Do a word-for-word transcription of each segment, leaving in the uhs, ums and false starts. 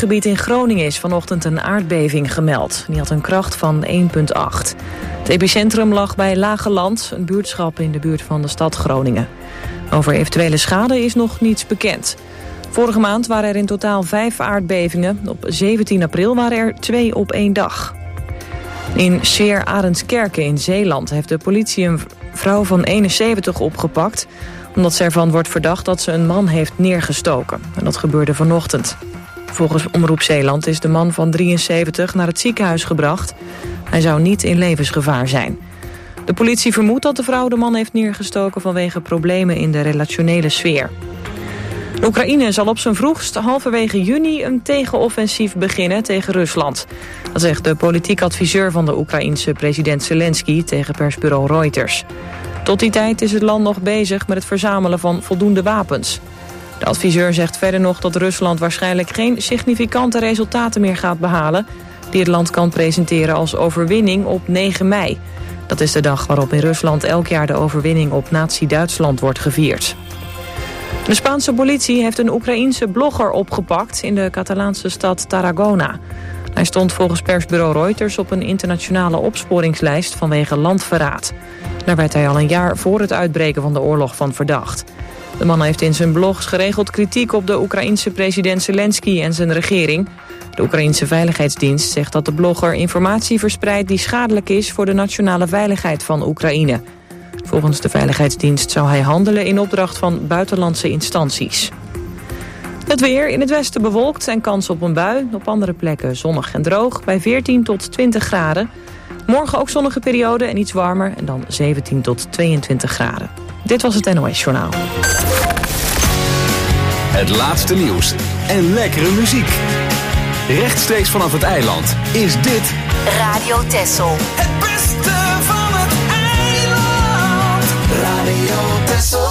kustgebied in Groningen is vanochtend een aardbeving gemeld. Die had een kracht van één komma acht. Het epicentrum lag bij Lageland, een buurtschap in de buurt van de stad Groningen. Over eventuele schade is nog niets bekend. Vorige maand waren er in totaal vijf aardbevingen. Op zeventien april waren er twee op één dag. In Scheer-Arendskerke in Zeeland heeft de politie een vrouw van eenenzeventig opgepakt, omdat ze ervan wordt verdacht dat ze een man heeft neergestoken. En dat gebeurde vanochtend. Volgens Omroep Zeeland is de man van drieënzeventig naar het ziekenhuis gebracht. Hij zou niet in levensgevaar zijn. De politie vermoedt dat de vrouw de man heeft neergestoken vanwege problemen in de relationele sfeer. Oekraïne zal op zijn vroegst halverwege juni een tegenoffensief beginnen tegen Rusland. Dat zegt de politiek adviseur van de Oekraïense president Zelensky tegen persbureau Reuters. Tot die tijd is het land nog bezig met het verzamelen van voldoende wapens. De adviseur zegt verder nog dat Rusland waarschijnlijk geen significante resultaten meer gaat behalen, die het land kan presenteren als overwinning op negen mei. Dat is de dag waarop in Rusland elk jaar de overwinning op nazi-Duitsland wordt gevierd. De Spaanse politie heeft een Oekraïense blogger opgepakt in de Catalaanse stad Tarragona. Hij stond volgens persbureau Reuters op een internationale opsporingslijst vanwege landverraad. Daar werd hij al een jaar voor het uitbreken van de oorlog van verdacht. De man heeft in zijn blogs geregeld kritiek op de Oekraïense president Zelensky en zijn regering. De Oekraïense Veiligheidsdienst zegt dat de blogger informatie verspreidt die schadelijk is voor de nationale veiligheid van Oekraïne. Volgens de Veiligheidsdienst zou hij handelen in opdracht van buitenlandse instanties. Het weer in het westen bewolkt en kans op een bui. Op andere plekken zonnig en droog bij veertien tot twintig graden. Morgen ook zonnige periode en iets warmer en dan zeventien tot tweeëntwintig graden. Dit was het N O S Journaal. Het laatste nieuws en lekkere muziek. Rechtstreeks vanaf het eiland is dit Radio Texel. Het beste van het eiland. Radio Texel.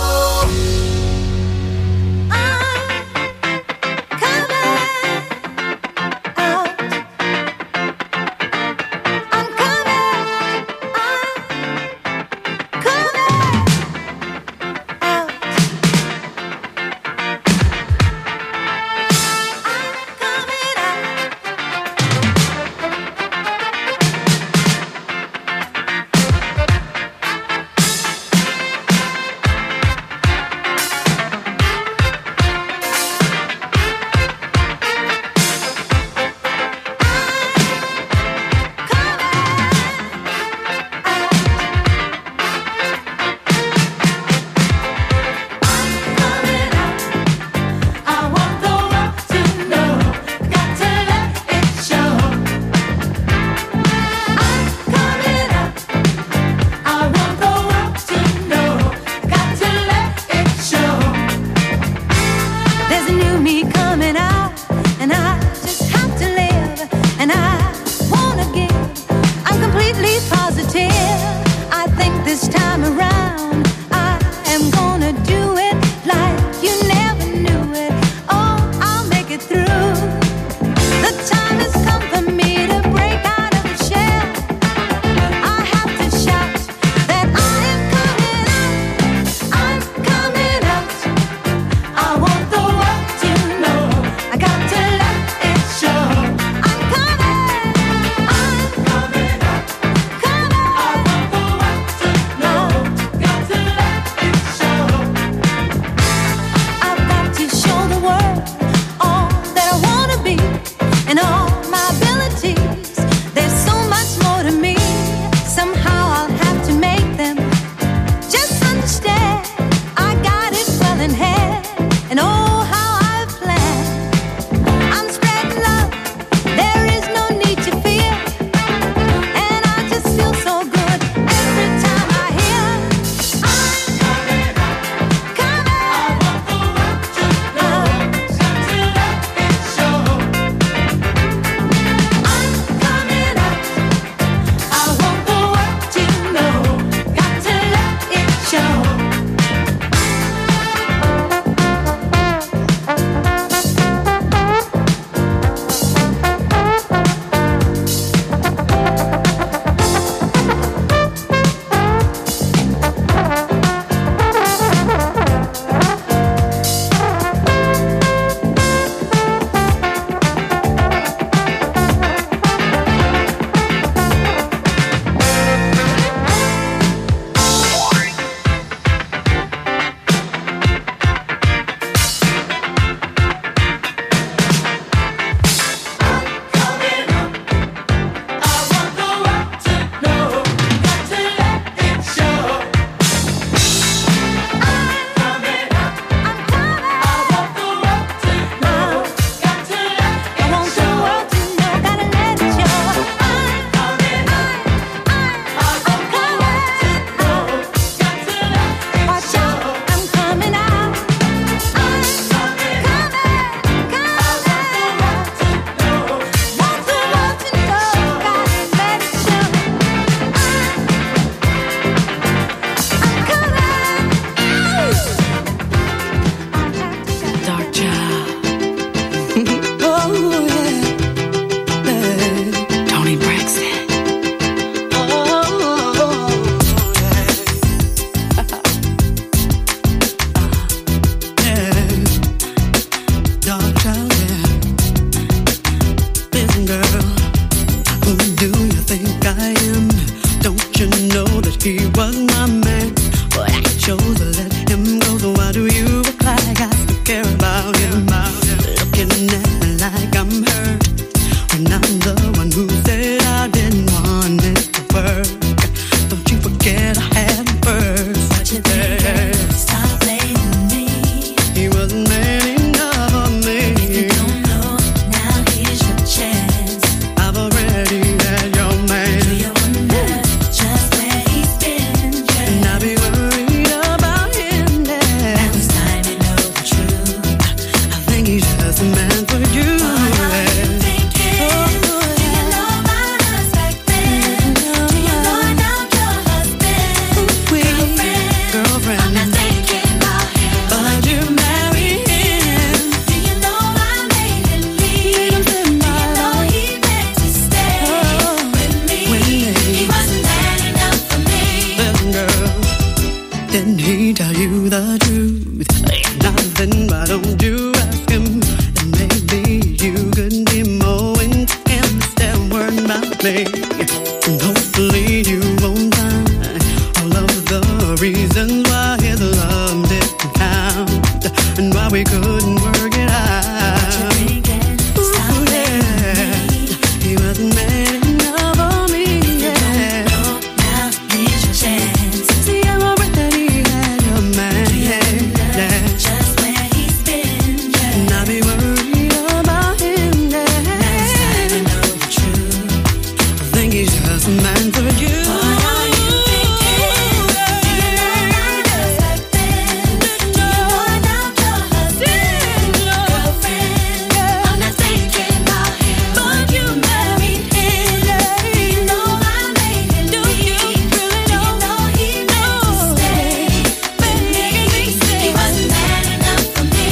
someday. And hopefully you won't find all of the reasons why his love didn't count and why we couldn't work it out. What you thinking? Stop Ooh, yeah. He wasn't man enough for me. Yeah. know now is your chance. See, I'm already that he had a man. Do you love Yeah. just where he's been? Yeah. And I'll be worried about him. Now it's time to know the truth. I think he's just a man for you. What are you thinking? Do you know my husband? Do you know about your husband? Girlfriend, I'm not thinking about him, but you married him. Do you know I made him leave? Do you know he meant to stay with me? He wasn't man enough for me.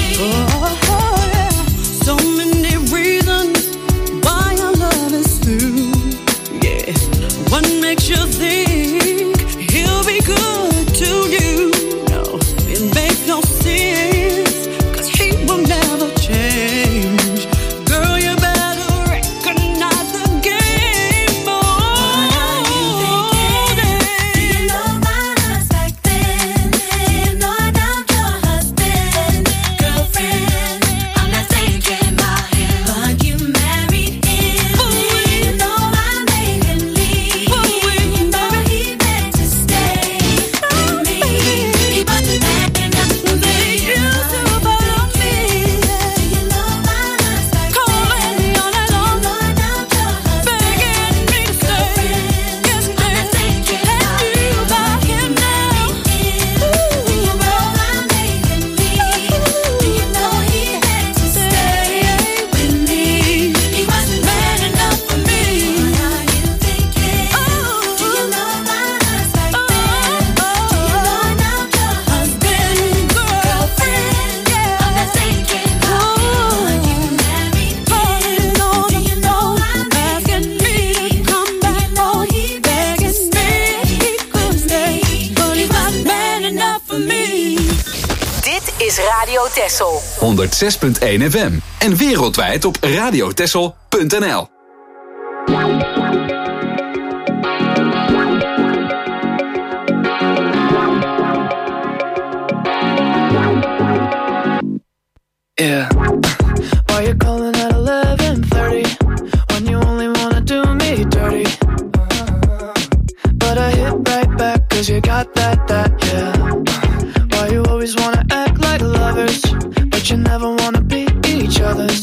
Oh, yeah. So many reasons why our love is through. Yeah. What makes you think he'll be good to you? No, it makes no sense, 'cause he will never change. Girl, you better recognize the game. Oh, What are you thinking? Do you know about us back then? Do you know about your husband? Girlfriend, I'm not thinking about him, but you married him. Do you know I made him leave? Do you know he meant to stay with me? He wasn't man enough for me. you so about me. Do you know about us back Calling me all night long, then? Do you know about your husband? begging me to stay. Yes, I'm not babe. thinking And about you him, about but you him now. married him. Do you know I made him leave? Do you know he meant to stay with me? He wasn't man enough for me. What are you thinking? Do you know about us back then? Do you know about your husband? Girlfriend, I'm not thinking about him, but you married him. Do you know I made him leave? Come Do back you know home, he meant to begging stay me, he could stay, but he's not man enough for me. Dit is Radio Texel. honderd zes punt één F M. En wereldwijd op radiotexel punt n l. Yeah. Why you calling at eleven thirty when you only wanna do me dirty? But I hit right back 'cause you got that, that, yeah. Why you always wanna act like lovers, but you never wanna be each other's?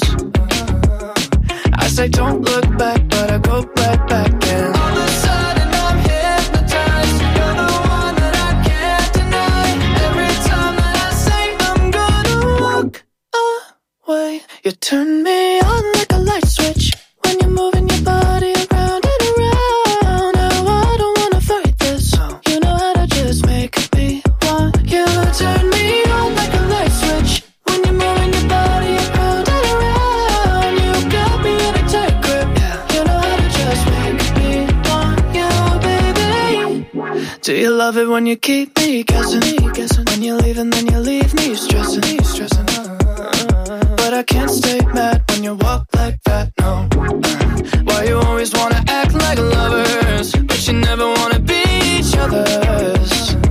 I say don't look back, but I go right back, and all of a sudden I'm hypnotized. You're the one that I can't deny. Every time that I say I'm gonna walk away, you turn me on like a light switch when you're moving your body around and around. Now I don't wanna fight this. You know how to just make me want you. Turn me on like a light switch when you're moving your body around and around. You got me in a tight grip. You know how to just make me want you, baby. Do you love it when you keep me guessing? When you leave and then you leave me stressing, stressing. But I can't stay mad when you walk like that, no. Why you always wanna act like lovers, but you never wanna be each other's?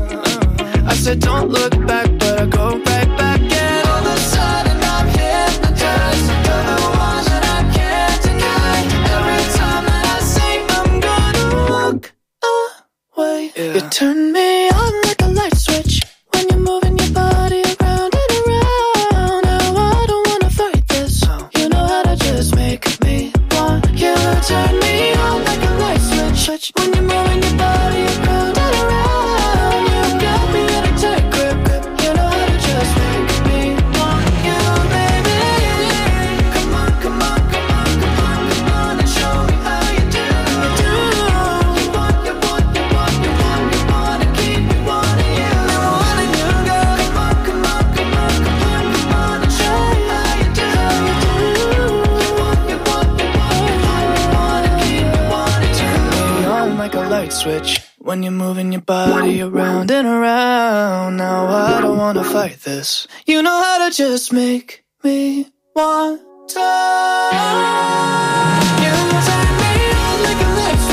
I said don't look back, but I go right back, and all of a sudden I'm hypnotized. You're the one that I can't deny. Every time that I say I'm gonna walk away, you turn me on like a light switch when you're moving your body around and around. Now I don't wanna fight this. You know how to just make me want you. Turn me on like a light switch when you're moving your body around and around. You got me in a tight grip. You know how to just make me want you, baby. Come on, come on, come on, come on, come on, and show me how you do. do. You want, you want, you want, you want, you want to keep me wanting you. Wanting you, girl. Come on, come on, come on, come on, come on, and show me how you do. You want, you want, you want, you want, you want to keep me wanting you. Turn me on like a light switch when you're moving your body around and around. Now I don't wanna fight this. You know how to just make me want to. You turn me on like a light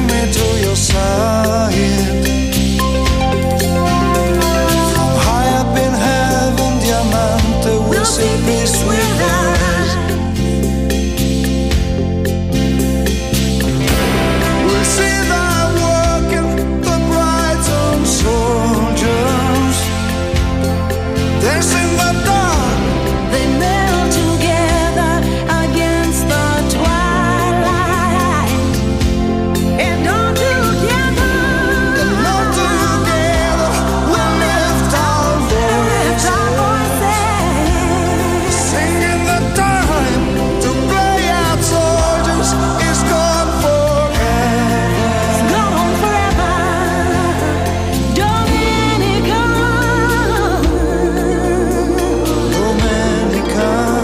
bring me to your side. From high up in heaven, diamante, we'll see peace with us. We'll see thy working, the brides and soldiers dancing the dark. They melt together against the twilight, and all together, And all together we'll lift our lift our voices, voices. singing the time to play out soldiers is gone forever. Gone forever. Dominican. Dominican.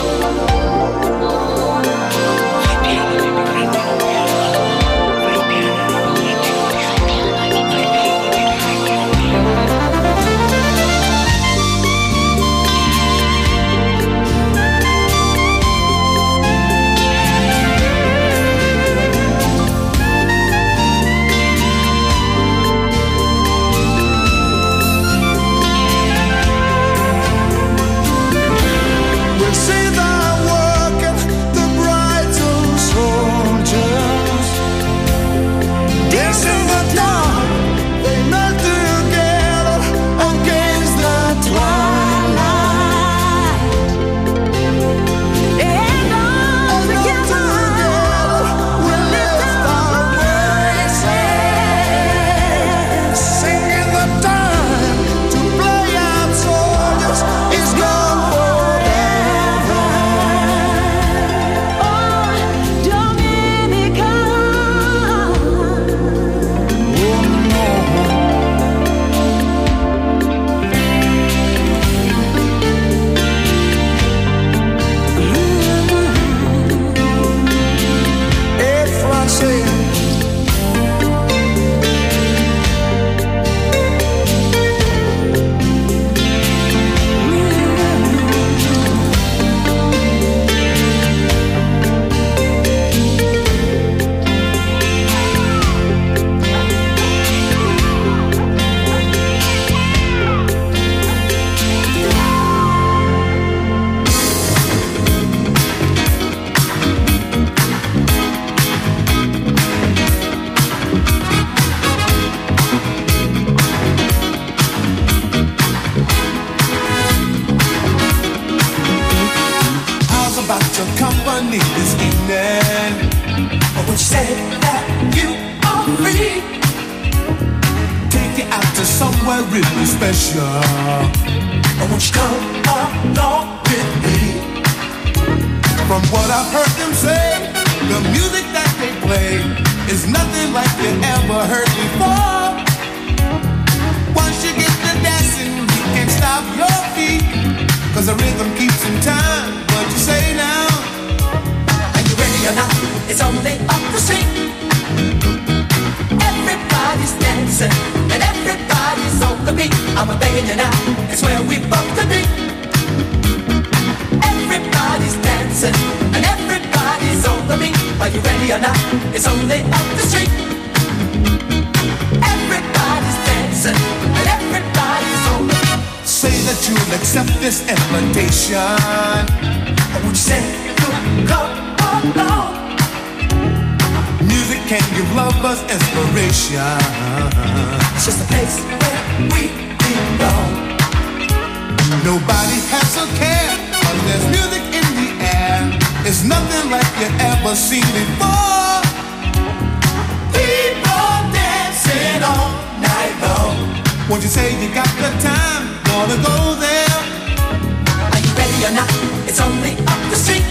We'll see thy working, the brides and soldiers dancing the dark. They melt together against the twilight. And all And all together, together we'll lift our voices, singing the time to play out soldiers is gone forever. oh, Dominican. Et français. How's about your company this evening? When you say that you are free, take you out to somewhere really special. And won't you come along with me? From what I've heard them say, the music that they play is nothing like you ever heard before. Once you get to dancing, you can't stop your feet, 'cause the rhythm keeps in time. What you say now? Are you ready or not? It's only up the street. Everybody's dancing and everybody's on the beat. I'm a begging you now, it's where we both to be. Everybody's dancing and everybody's on the beat. Are you ready or not? It's only up the street. Everybody's dancing and everybody's on the beat. Say that you'll accept this invitation. Would you say you'll come along? Music can give lovers inspiration. It's just a place where we belong. Nobody has a care, 'cause there's music in the air. It's nothing like you ever seen before. People dancing all night long. Won't you say you got the time? Wanna go there? Are you ready or not? It's only up the street.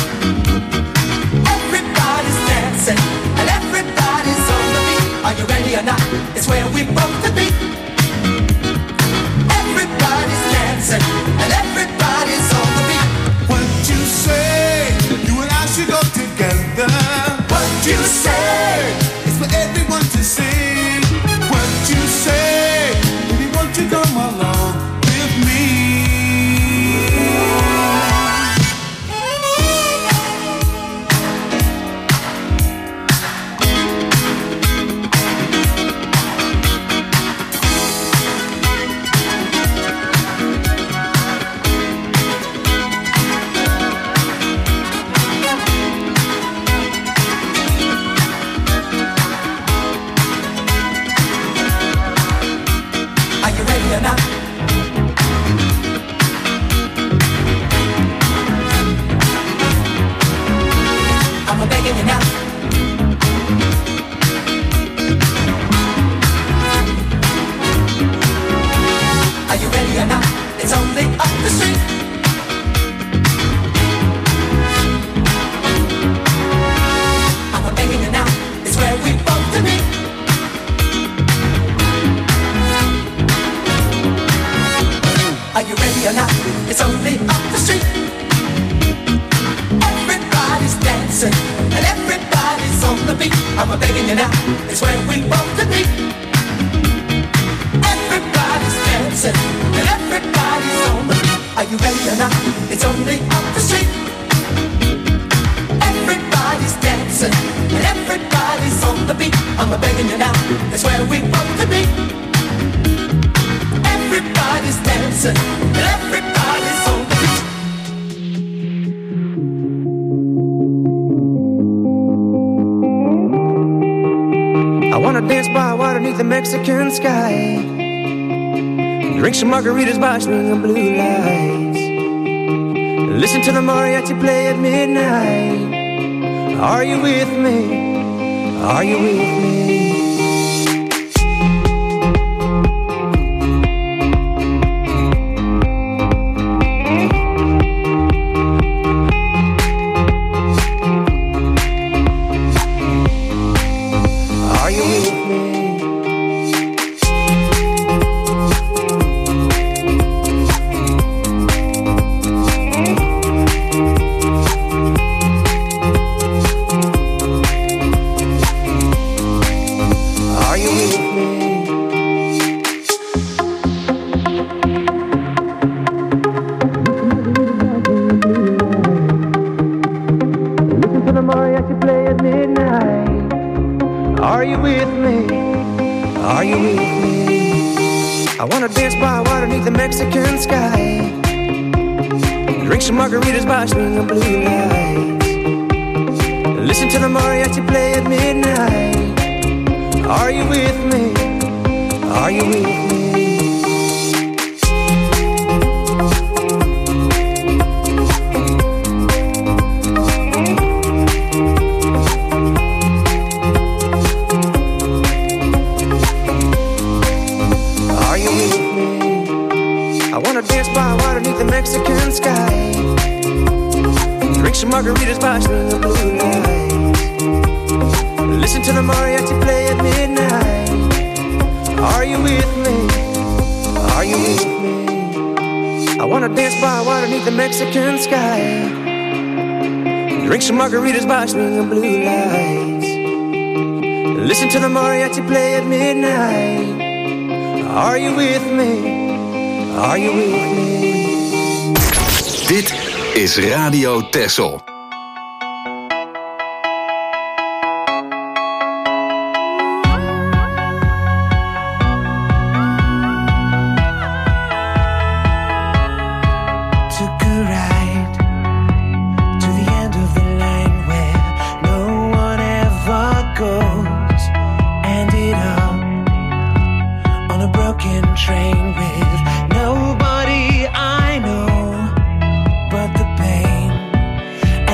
Everybody's dancing and everybody's on the beat. Are you ready or not? It's where we both to be. Everybody's dancing and everybody's on the beat. What you say? You and I should go together. What you say? It's for everyone to see. What you say? Baby, won't you come along with me? now, it's where we both could be. Everybody's dancing and everybody's on the beat. Are you ready or not? It's only up the street. Everybody's dancing and everybody's on the beat. I'm begging you now, it's where we both could be. Everybody's dancing and everybody's on the beat. I wanna dance by water beneath the Mexican sky, drink some margaritas by swinging blue lights, listen to the mariachi play at midnight. Are you with me? Are you with me? Margaritas by swinging blue lights, listen to the mariachi play at midnight. Are you with me? Are you with me? Are you with me? I wanna dance by water beneath the Mexican sky, drink some margaritas by swinging blue lights, listen to the mariachi play at midnight. Are you with me? Are you with me? I wanna dance by water beneath the Mexican sky, drink some margaritas by swinging blue lights, listen to the mariachi play at midnight. Are you with me? Are you with me? Dit is Radio Texel. Nobody I know but the pain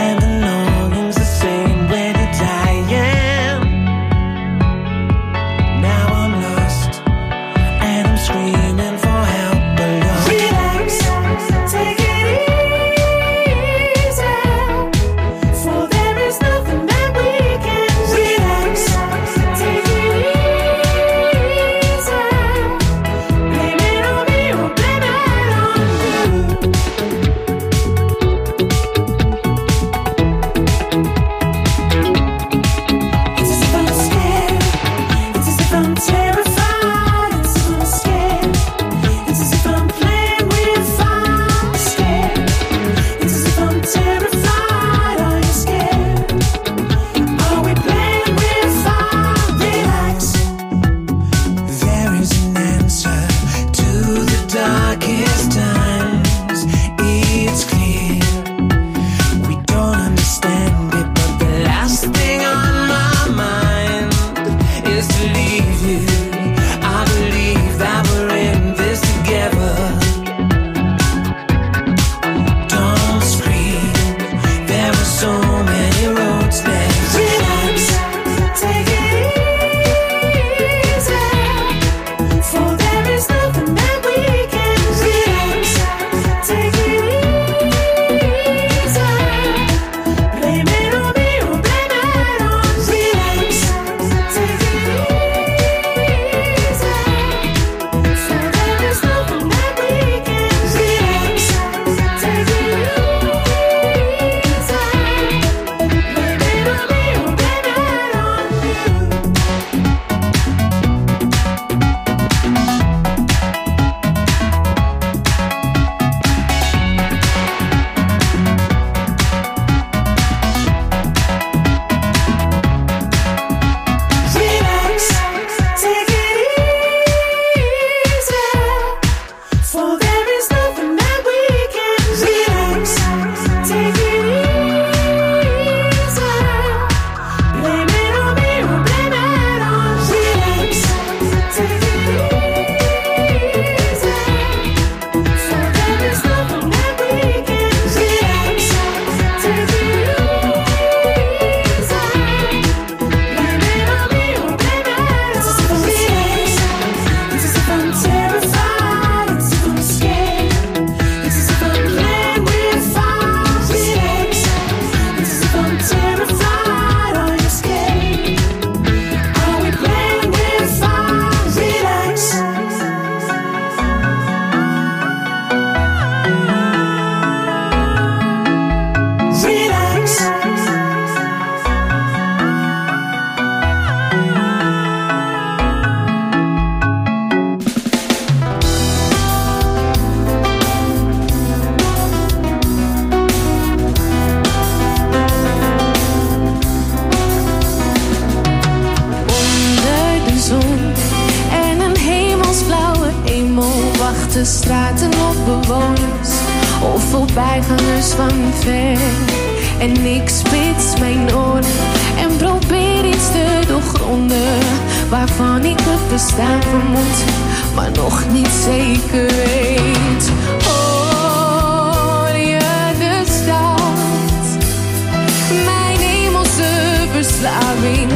de straten of bewoners of voorbijgangers van ver. En ik spits mijn oren en probeer iets te doorgronden waarvan ik het bestaan vermoed, maar nog niet zeker weet. Hoor je de stad, mijn hemelse verslaving?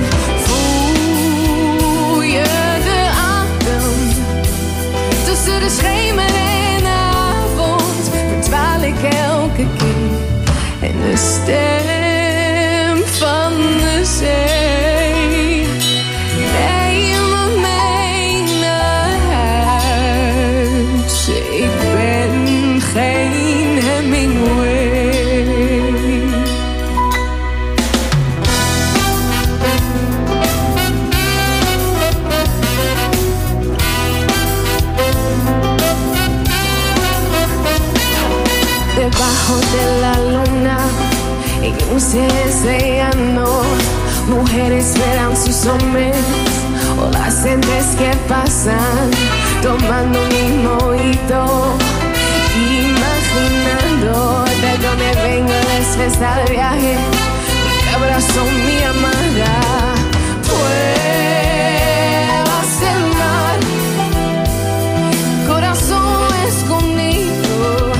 Voel je de adem tussen de schemer en de avond? Verdwaal ik elke keer en de stem van de zee neem me mee naar huis. Ik ben geen Hemingway. Debajo de la luna, en luces de llano, mujeres verán sus hombres o las gentes que pasan tomando mi mojito, imaginando de dónde vengo después del viaje. Mi abrazo, mi amada, pruebas el mar, corazón escondido.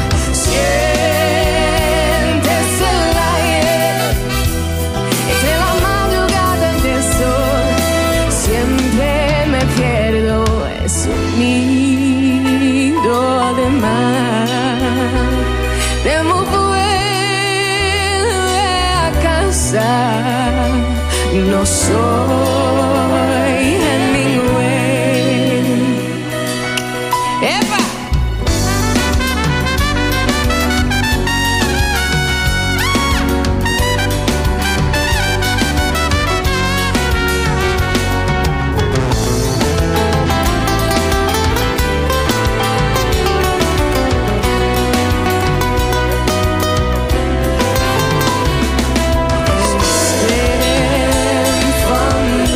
Sientes el aire entre la madrugada del sol. Siempre me pierdo, es un nido de mar. Debo vuelve a casa. No soy Hemingway. ¡Epa! From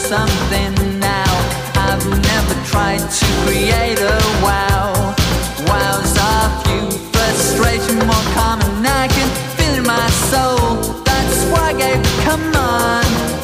something now. I've never tried to create a wow. Wows are few, frustration more common. I can feel in my soul. That's why I gave it, come on.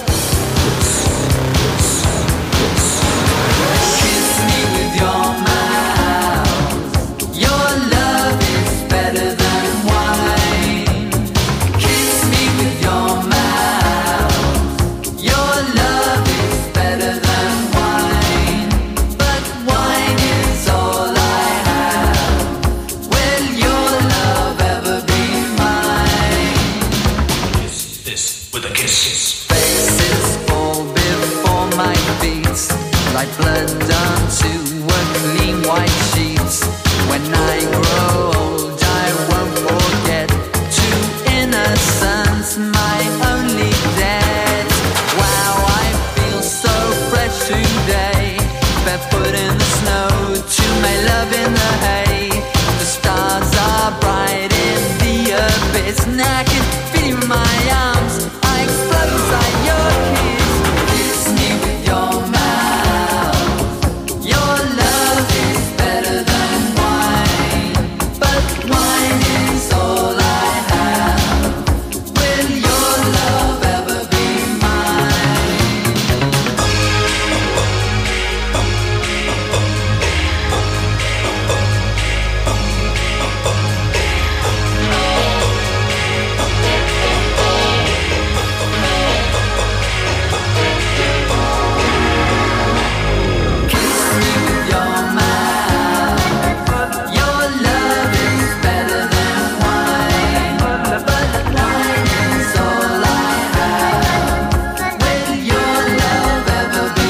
Kiss me with your mouth. Your love is better than wine. Kiss me with your mouth. Your love is better than wine. But wine is all I have. Will your love ever be mine? Kiss this with a kiss. Faces fall before my feet, like blood onto a clean white sheet. When I grow old, I won't forget to innocence, my only debt. Wow, I feel so fresh today, barefoot in the snow, to my love in the hay. The stars are bright in the abyss, and I can feel you in my arms. I explode inside your kiss. Kiss me with your mouth. Your love is better than wine, but wine is all I have. Will your love ever be mine? Kiss me with your mouth. Your love is better than wine, but wine is all I have. Will your love ever be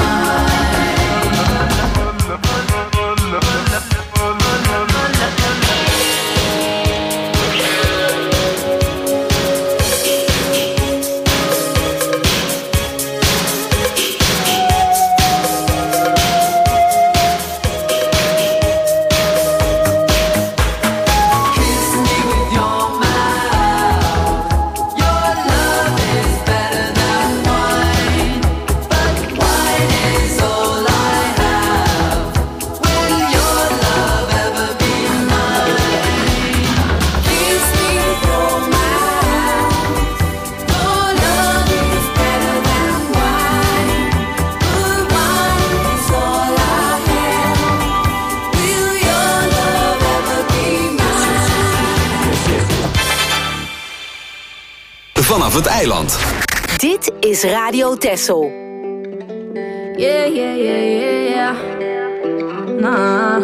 Kiss me with your mouth. Your love is better than wine, but wine is all I have. Will your love ever be mine? Kiss me with your mouth. Your love is better than wine, but wine is all I have. Will your love ever be mine? Vanaf het eiland. Dit is Radio Texel. Yeah, yeah, yeah, yeah, yeah. Nah.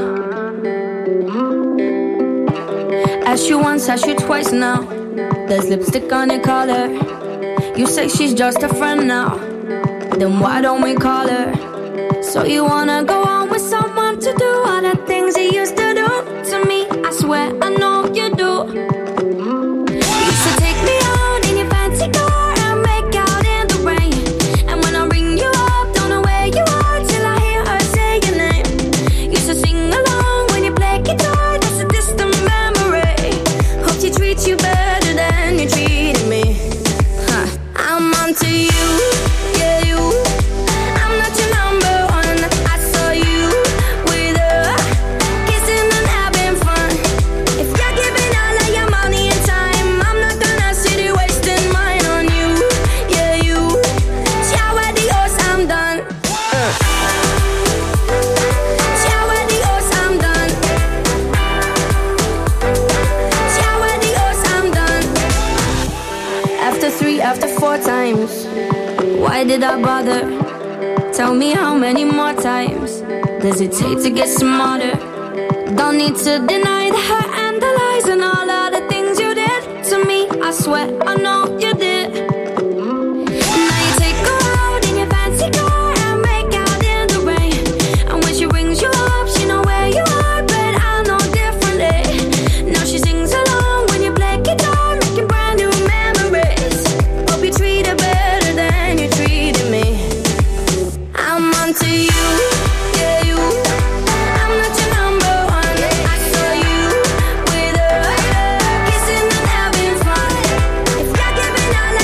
Asked you once, asked you twice now. There's lipstick on your collar. You say she's just a friend now. Then why don't we call her? So you wanna go on with someone to do all the things he used to do to me? I swear I know you do. You used to take me out in your fancy car and make out in the rain. And when I ring you up, don't know where you are till I hear her say your name. Used to sing along when you play guitar, just a distant memory. Hope she treats you better than you treated me. Huh. I'm onto you, yeah you. I'm not your number one. I saw you with her, kissing and having fun. If you're giving all of your money and time, I'm not gonna sit here wasting mine on you, yeah you. Ciao adios, I'm done. Ciao adios, I'm done. Ciao adios, I'm done. After three, after four times, why did I bother? Tell me how many more times does it take to get smarter? Don't need to deny the hurt and the lies and all of the things you did to me. I swear I know you did. Now you take her out in your fancy car and make out in the rain. And when she rings you up, she know where you are, but I know differently. Now she sings along when you play guitar, making brand new memories. Hope you treat her better than you treated me. I'm onto you, yeah you. I'm not your number one. I saw you with her, kissing and having fun. If you're giving all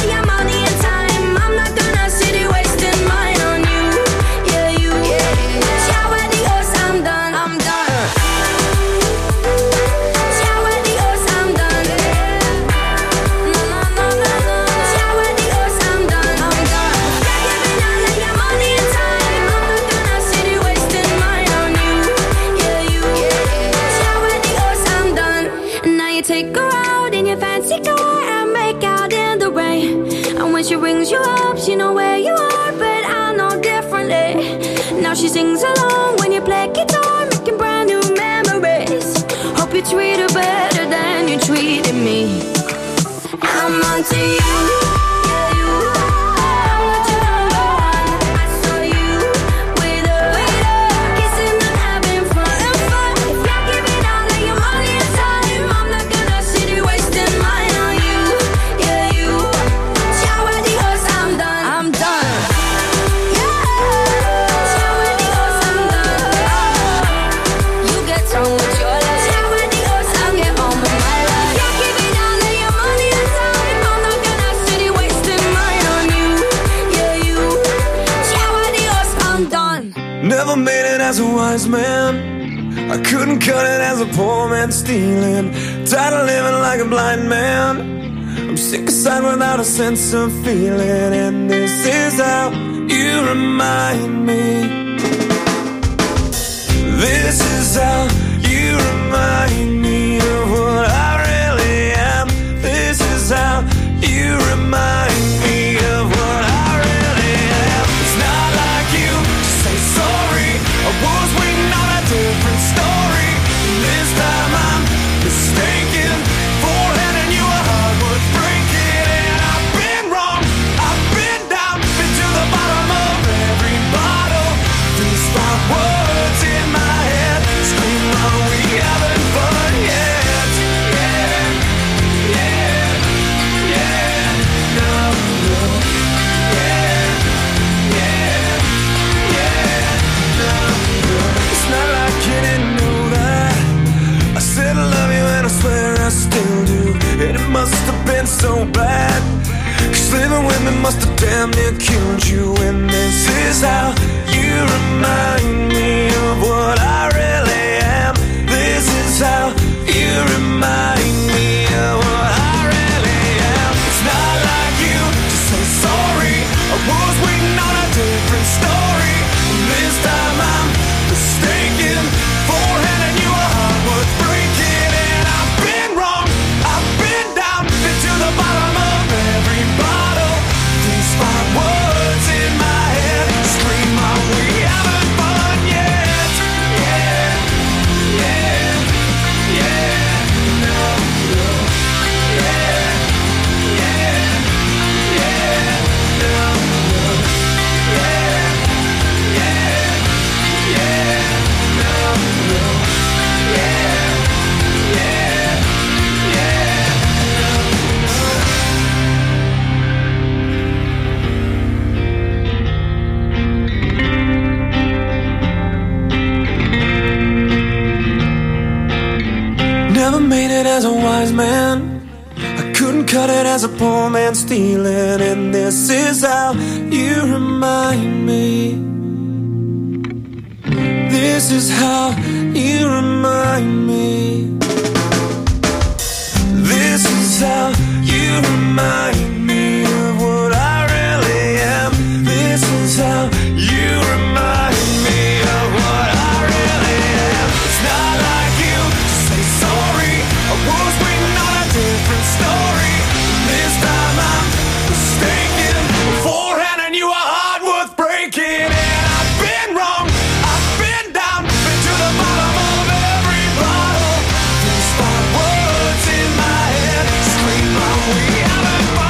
now she sings along when you play guitar, making brand new memories. Hope you treat her better than you treated me. I'm onto you. Never made it as a wise man. I couldn't cut it as a poor man stealing. Tired of living like a blind man. I'm sick aside without a sense of feeling. And this is how you remind me. This is how you remind me of what I really am. This is how you remind me of what I really am. It's not like you to say sorry. I was waiting on a different story. This time I'm mistaken for handing you a heart worth breaking. And I've been wrong, I've been down, been to the bottom of every bottle. These five words in my head scream, are we having fun yet? Yeah, yeah, yeah, no, no. Yeah, yeah, yeah, no, no. It's not like you didn't know that I said I love you and I swear I still do. And it must have been so bad, 'cause living with me must have damn near killed you. And this is how you remind me of what I really am. This is how you remind me of what I really am. It's not like you to say sorry. I was waiting on a different story. This time I'm mistaken for handing you a heart worth breaking. And I've been wrong, I've been down, been to the bottom of every bottle. These five words in my head scream, are we having fun yet? Yeah, yeah, yeah, no, no. Yeah, yeah, yeah, no, no. Yeah, yeah, yeah, no, no. Yeah, yeah, yeah, Never made it as a wise man. I couldn't cut it as a poor man stealing. And this is how you remind me. This is how you remind me. This is how you remind me of what I really am. This is how you remind me of what I really am. It's not like you to say sorry. I was waiting on a different story. This time I'm mistaken for handing you a heart worth breaking. And I've been wrong, I've been down, been to the bottom of every bottle. These five words in my head scream, are we having fun?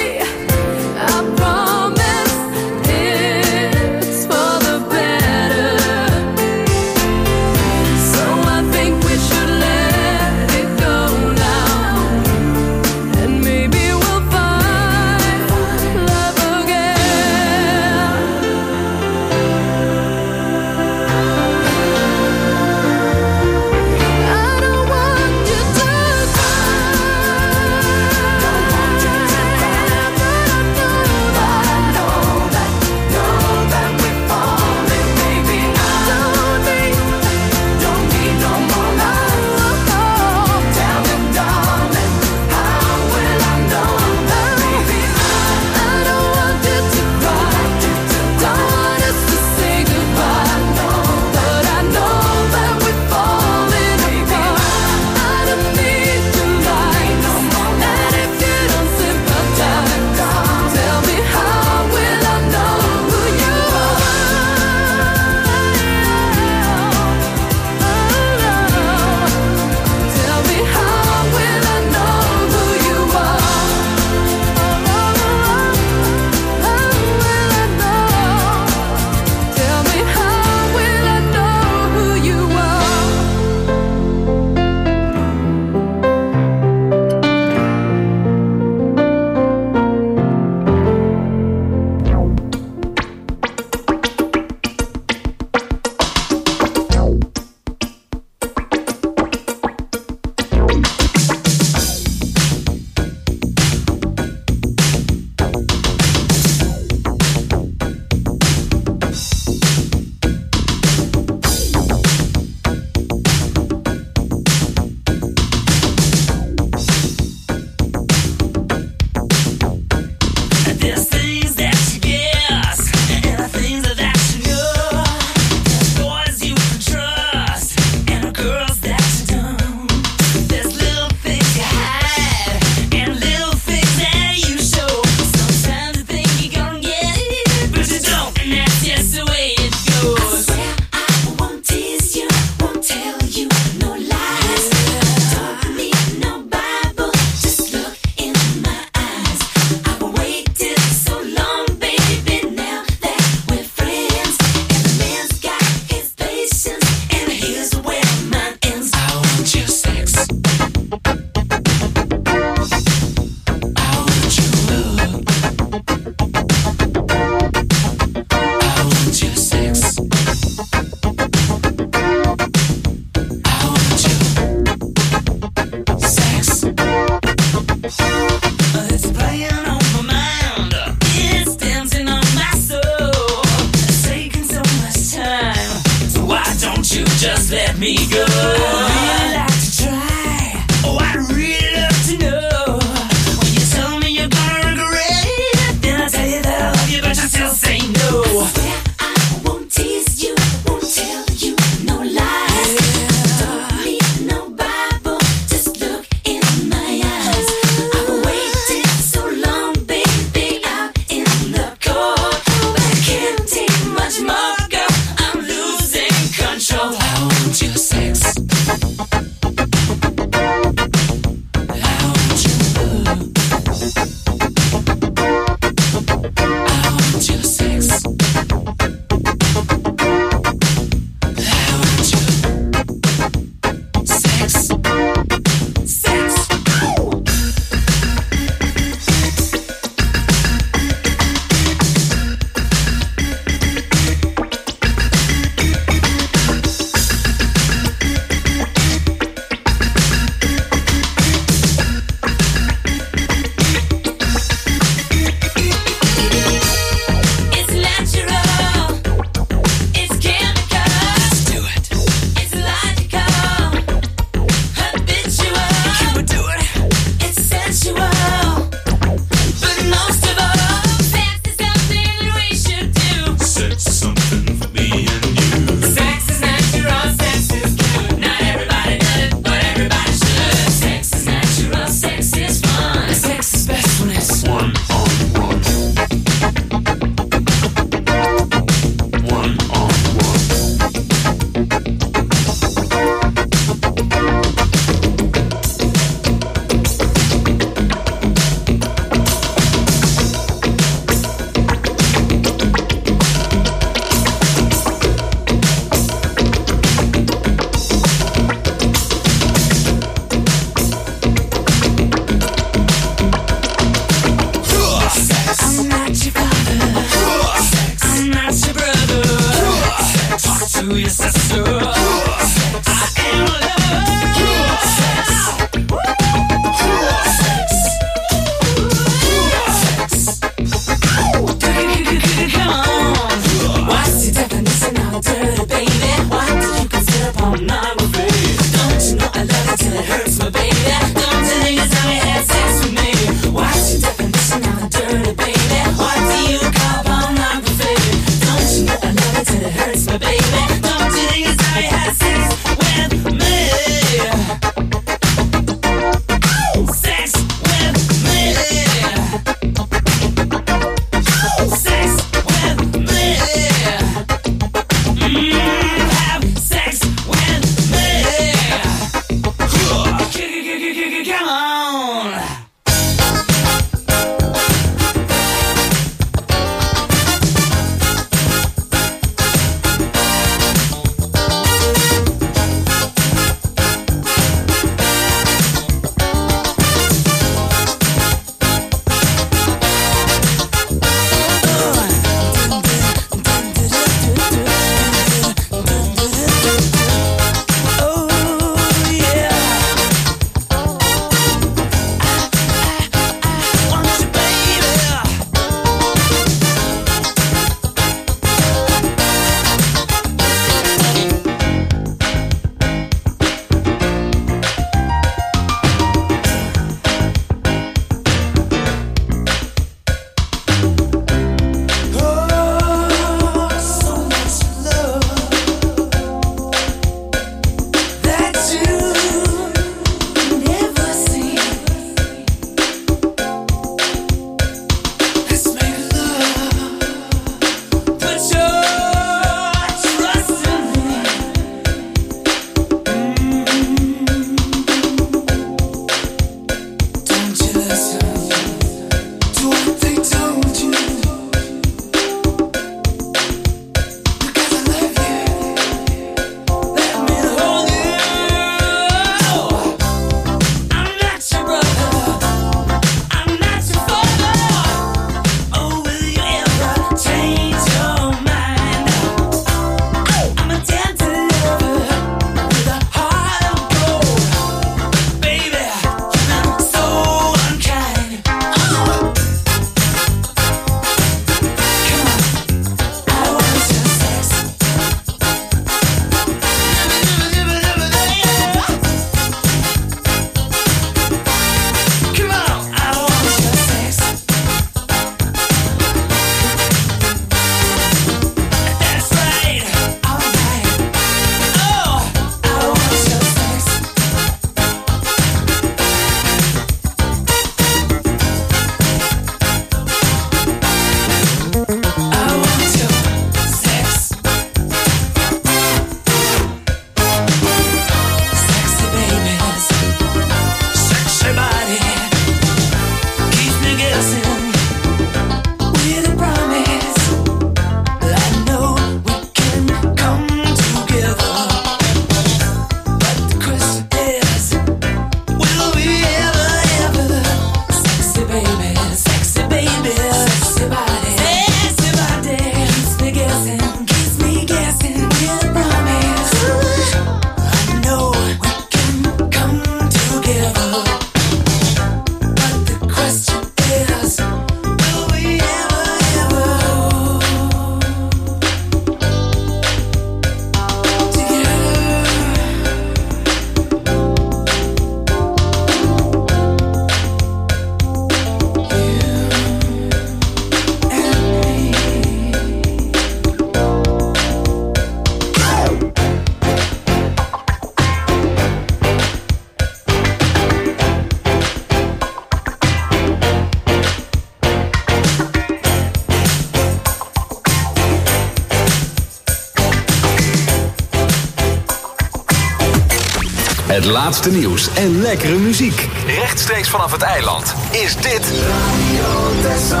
Het laatste nieuws en lekkere muziek. Rechtstreeks vanaf het eiland is dit Radio Texel.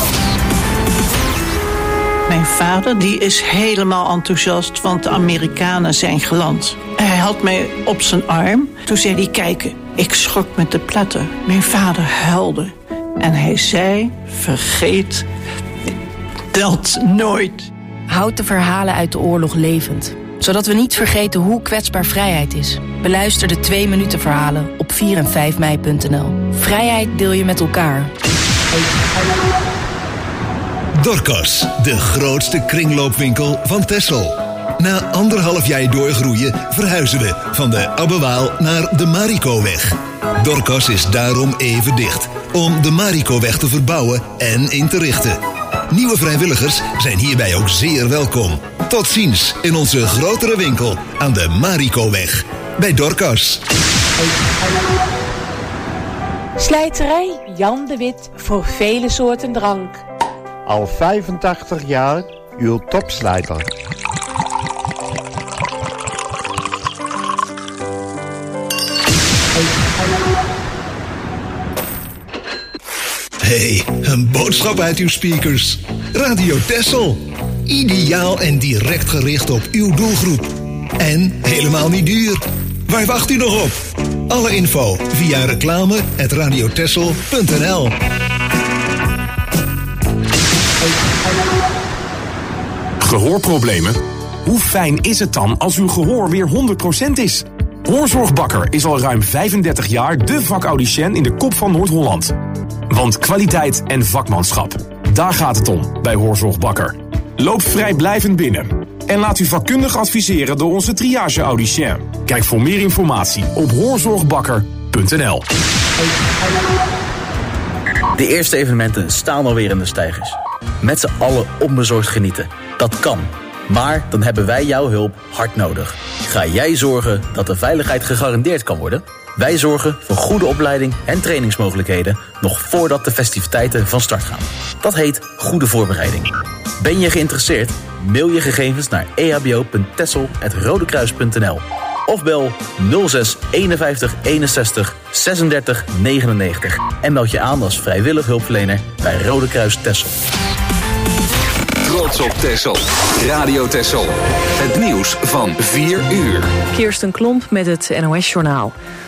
Mijn vader die is helemaal enthousiast, want de Amerikanen zijn geland. Hij had mij op zijn arm. Toen zei hij, kijk, ik schrok met de pletter. Mijn vader huilde. En hij zei, vergeet dat nooit. Houd de verhalen uit de oorlog levend. Zodat we niet vergeten hoe kwetsbaar vrijheid is. Beluister de twee minuten verhalen op vier en vijf mei punt n l. Vrijheid deel je met elkaar. Dorcas, de grootste kringloopwinkel van Texel. Na anderhalf jaar doorgroeien verhuizen we van de Abbewaal naar de Marikoweg. Dorcas is daarom even dicht, om de Marikoweg te verbouwen en in te richten. Nieuwe vrijwilligers zijn hierbij ook zeer welkom. Tot ziens in onze grotere winkel aan de Marikoweg. Bij Dorcas. Slijterij Jan de Wit voor vele soorten drank. Al vijfentachtig jaar uw topslijter. Hey, een boodschap uit uw speakers. Radio Texel. Ideaal en direct gericht op uw doelgroep. En helemaal niet duur. Waar wacht u nog op? Alle info via reclame at radiotexel punt n l. Gehoorproblemen? Hoe fijn is het dan als uw gehoor weer honderd procent is? Hoorzorgbakker is al ruim vijfendertig jaar de vakaudiënt in de kop van Noord-Holland. Want kwaliteit en vakmanschap, daar gaat het om bij Hoorzorgbakker. Loop vrijblijvend binnen en laat u vakkundig adviseren door onze triage-audicien. Kijk voor meer informatie op hoorzorgbakker punt n l. De eerste evenementen staan alweer in de steigers. Met z'n allen onbezorgd genieten. Dat kan. Maar dan hebben wij jouw hulp hard nodig. Ga jij zorgen dat de veiligheid gegarandeerd kan worden? Wij zorgen voor goede opleiding en trainingsmogelijkheden nog voordat de festiviteiten van start gaan. Dat heet goede voorbereiding. Ben je geïnteresseerd? Mail je gegevens naar e h b o punt texel apenstaartje rodekruis punt n l of bel nul zes eenenvijftig eenenzestig zesendertig negenennegentig en meld je aan als vrijwillig hulpverlener bij Rode Kruis Texel. Trots op Texel. Radio Texel. Het nieuws van vier uur. Kirsten Klomp met het N O S-journaal.